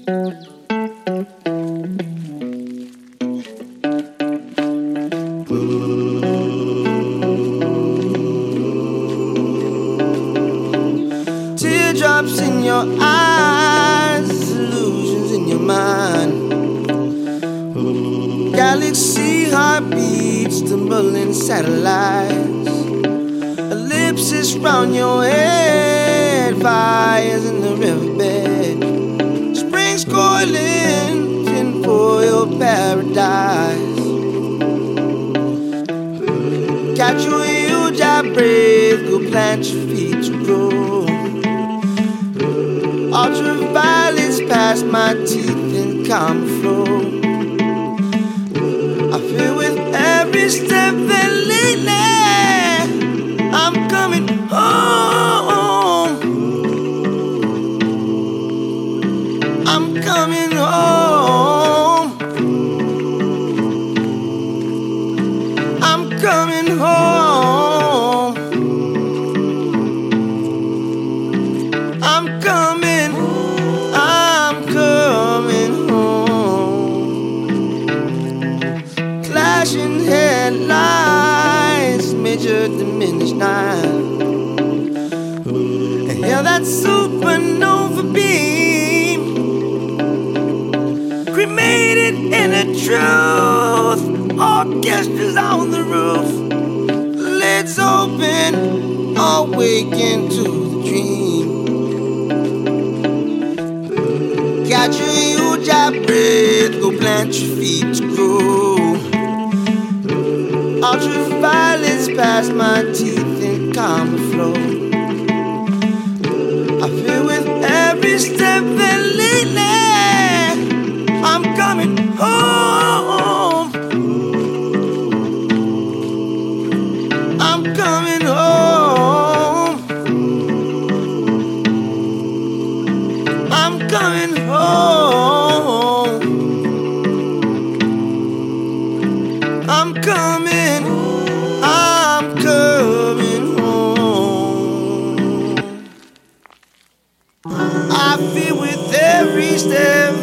Teardrops in your eyes, illusions in your mind. Galaxy heartbeats, tumbling satellites. Ellipses round your head, fires in the riverbed. Springs coiling, tinfoil paradise. Catch your huge breath, go plant your feet to grow. Ultraviolets past my teeth in calm flow. I feel with every step that lately I'm coming home. I'm coming home. I'm coming home. I'm coming home. Flashing headlights, major diminished nine. And hell, that supernova beam, cremated in a truth. Orchestras on the roof, lids open, awaken to the dream. Catch your huge breath, go plant your feet to grow. Ultraviolets past my teeth in calm flow. I feel with every step that lately I'm coming home. I'm coming home. I'm coming home. I'm coming home. I feel with every step